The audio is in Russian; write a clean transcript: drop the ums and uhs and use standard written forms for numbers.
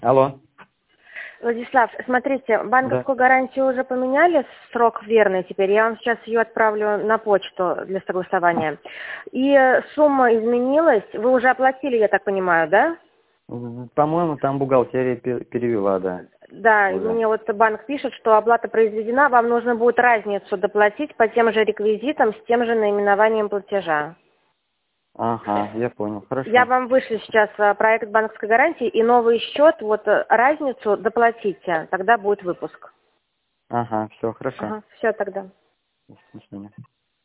Алло. Владислав, смотрите, Да. банковскую гарантию уже поменяли, срок верный теперь. Я вам сейчас ее отправлю на почту для согласования. И сумма изменилась. Вы уже оплатили, я так понимаю, да? По-моему, там бухгалтерия перевела, да. Да, и Уже. мне вот банк пишет, что оплата произведена, вам нужно будет разницу доплатить по тем же реквизитам с тем же наименованием платежа. Ага, я понял. Я Хорошо. вам вышлю сейчас проект банковской гарантии и новый счет, вот разницу доплатите, тогда будет выпуск. Ага, все, хорошо. Ага, все тогда. До свидания.